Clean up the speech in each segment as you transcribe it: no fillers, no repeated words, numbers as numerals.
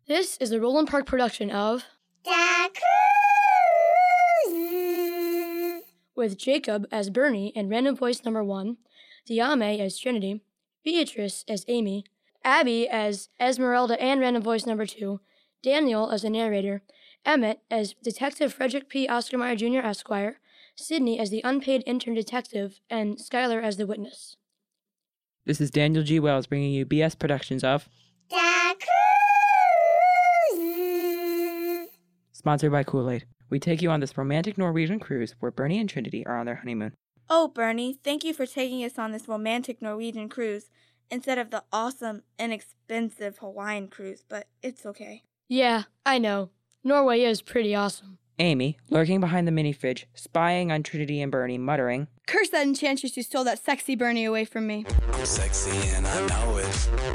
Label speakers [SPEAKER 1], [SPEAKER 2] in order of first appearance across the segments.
[SPEAKER 1] This is a Roland Park production of
[SPEAKER 2] Da Cruise!
[SPEAKER 1] With Jacob as Bernie and random voice number 1, Diame as Trinity, Beatrice as Amy, Abby as Esmeralda and random voice number 2, Daniel as the narrator, Emmett as Detective Frederick P. Oscar Mayer Jr. Esquire, Sydney as the unpaid intern detective, and Skylar as the witness.
[SPEAKER 3] This is Daniel G. Wells bringing you BS Productions of
[SPEAKER 2] Da Cruise!
[SPEAKER 3] Sponsored by Kool-Aid. We take you on this romantic Norwegian cruise where Bernie and Trinity are on their honeymoon.
[SPEAKER 4] Oh, Bernie, thank you for taking us on this romantic Norwegian cruise instead of the awesome, inexpensive Hawaiian cruise, but it's okay.
[SPEAKER 1] Yeah, I know. Norway is pretty awesome.
[SPEAKER 3] Amy, lurking behind the mini fridge, spying on Trinity and Bernie, muttering,
[SPEAKER 5] "Curse that enchantress who stole that sexy Bernie away from me."
[SPEAKER 6] I'm sexy and I know it.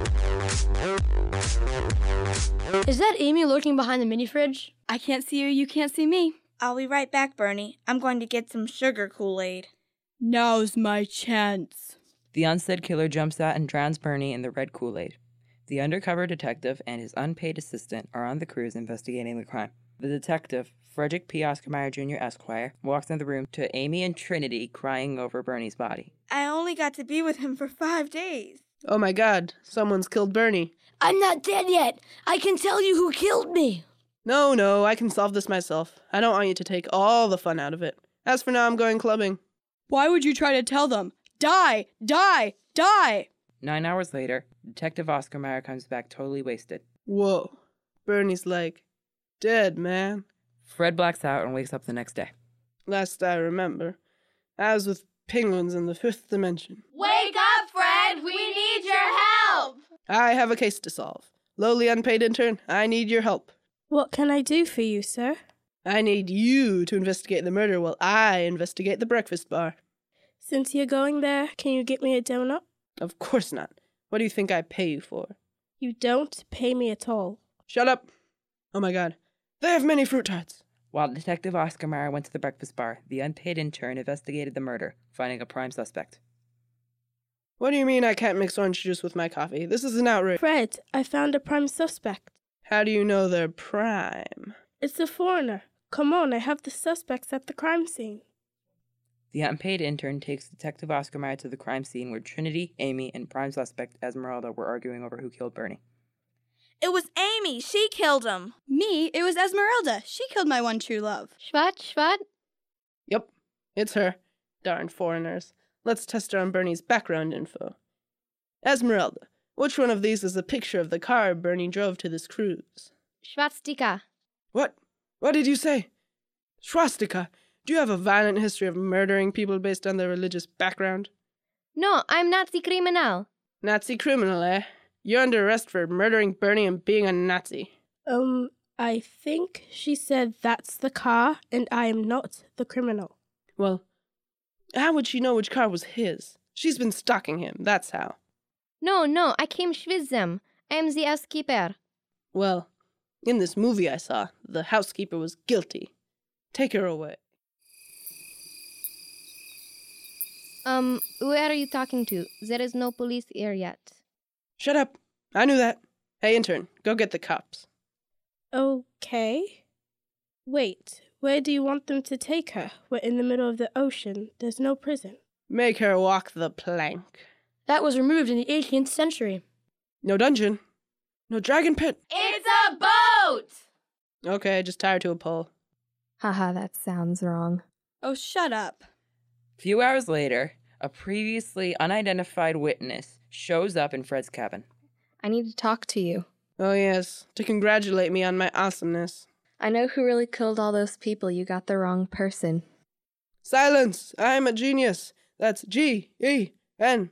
[SPEAKER 1] Is that Amy lurking behind the mini fridge?
[SPEAKER 5] I can't see you, you can't see me.
[SPEAKER 4] I'll be right back, Bernie. I'm going to get some sugar Kool-Aid.
[SPEAKER 5] Now's my chance.
[SPEAKER 3] The unsaid killer jumps out and drowns Bernie in the red Kool-Aid. The undercover detective and his unpaid assistant are on the cruise investigating the crime. The detective, Frederick P. Oscar Mayer Jr. Esquire, walks in the room to Amy and Trinity crying over Bernie's body.
[SPEAKER 4] I only got to be with him for 5 days.
[SPEAKER 7] Oh my god, someone's killed Bernie.
[SPEAKER 1] I'm not dead yet. I can tell you who killed me.
[SPEAKER 7] No, I can solve this myself. I don't want you to take all the fun out of it. As for now, I'm going clubbing.
[SPEAKER 5] Why would you try to tell them? Die! Die! Die!
[SPEAKER 3] 9 hours later, Detective Oscar Mayer comes back totally wasted.
[SPEAKER 7] Whoa, Bernie's like, dead, man.
[SPEAKER 3] Fred blacks out and wakes up the next day.
[SPEAKER 7] Last I remember, I was with penguins in the 5th dimension.
[SPEAKER 4] Wake up, Fred! We need your help!
[SPEAKER 7] I have a case to solve. Lowly unpaid intern, I need your help.
[SPEAKER 8] What can I do for you, sir?
[SPEAKER 7] I need you to investigate the murder while I investigate the breakfast bar.
[SPEAKER 8] Since you're going there, can you get me a donut?
[SPEAKER 7] Of course not. What do you think I pay you for?
[SPEAKER 8] You don't pay me at all.
[SPEAKER 7] Shut up. Oh my god. They have many fruit tarts.
[SPEAKER 3] While Detective Oscar Mayer went to the breakfast bar, the unpaid intern investigated the murder, finding a prime suspect.
[SPEAKER 7] What do you mean I can't mix orange juice with my coffee? This is an outrage.
[SPEAKER 8] Fred, I found a prime suspect.
[SPEAKER 7] How do you know they're prime?
[SPEAKER 8] It's a foreigner. Come on, I have the suspects at the crime scene.
[SPEAKER 3] The unpaid intern takes Detective Oscar Mayer to the crime scene where Trinity, Amy, and prime suspect Esmeralda were arguing over who killed Bernie.
[SPEAKER 4] It was Amy. She killed him.
[SPEAKER 5] Me? It was Esmeralda. She killed my one true love.
[SPEAKER 1] Schvat?
[SPEAKER 7] Yep, it's her. Darn foreigners. Let's test her on Bernie's background info. Esmeralda, which one of these is a picture of the car Bernie drove to this cruise?
[SPEAKER 1] Schwatstika.
[SPEAKER 7] What? What did you say? Swastika? Do you have a violent history of murdering people based on their religious background?
[SPEAKER 1] No, I'm Nazi criminal.
[SPEAKER 7] Nazi criminal, eh? You're under arrest for murdering Bernie and being a Nazi.
[SPEAKER 8] I think she said that's the car, and I am not the criminal.
[SPEAKER 7] Well, how would she know which car was his? She's been stalking him, that's how.
[SPEAKER 1] No, I came with them. I am the housekeeper.
[SPEAKER 7] Well, in this movie I saw, the housekeeper was guilty. Take her away.
[SPEAKER 1] Where are you talking to? There is no police here yet.
[SPEAKER 7] Shut up. I knew that. Hey, intern, go get the cops.
[SPEAKER 8] Okay. Wait, where do you want them to take her? We're in the middle of the ocean. There's no prison.
[SPEAKER 7] Make her walk the plank.
[SPEAKER 1] That was removed in the 18th century.
[SPEAKER 7] No dungeon. No dragon pit.
[SPEAKER 4] It's a boat!
[SPEAKER 7] Okay, just tie her to a pole.
[SPEAKER 9] Haha, that sounds wrong.
[SPEAKER 5] Oh, shut up.
[SPEAKER 3] A few hours later, a previously unidentified witness shows up in Fred's cabin.
[SPEAKER 9] I need to talk to you.
[SPEAKER 7] Oh yes, to congratulate me on my awesomeness.
[SPEAKER 9] I know who really killed all those people. You got the wrong person.
[SPEAKER 7] Silence! I'm a genius. That's G-E-N.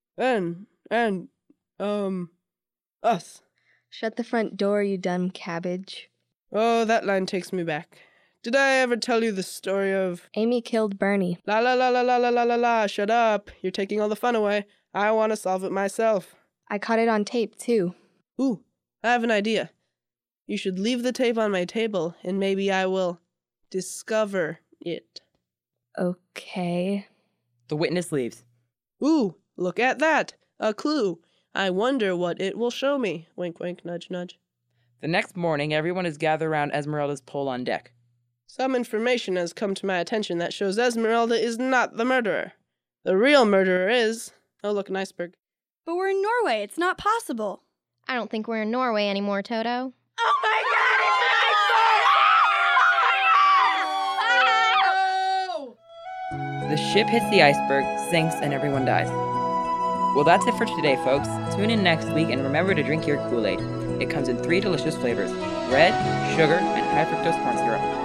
[SPEAKER 7] Us.
[SPEAKER 9] Shut the front door, you dumb cabbage.
[SPEAKER 7] Oh, that line takes me back. Did I ever tell you the story of...
[SPEAKER 9] Amy killed Bernie.
[SPEAKER 7] La la la la la la la la la, shut up. You're taking all the fun away. I want to solve it myself.
[SPEAKER 9] I caught it on tape, too.
[SPEAKER 7] Ooh, I have an idea. You should leave the tape on my table, and maybe I will discover it.
[SPEAKER 9] Okay.
[SPEAKER 3] The witness leaves.
[SPEAKER 7] Ooh, look at that. A clue. I wonder what it will show me. Wink, wink, nudge, nudge.
[SPEAKER 3] The next morning, everyone is gathered around Esmeralda's pole on deck.
[SPEAKER 7] Some information has come to my attention that shows Esmeralda is not the murderer. The real murderer is... Oh, look, an iceberg.
[SPEAKER 5] But we're in Norway. It's not possible.
[SPEAKER 10] I don't think we're in Norway anymore, Toto.
[SPEAKER 4] Oh my
[SPEAKER 3] The ship hits the iceberg, sinks, and everyone dies. Well, that's it for today, folks. Tune in next week and remember to drink your Kool-Aid. It comes in 3 delicious flavors: red, sugar, and high fructose corn syrup.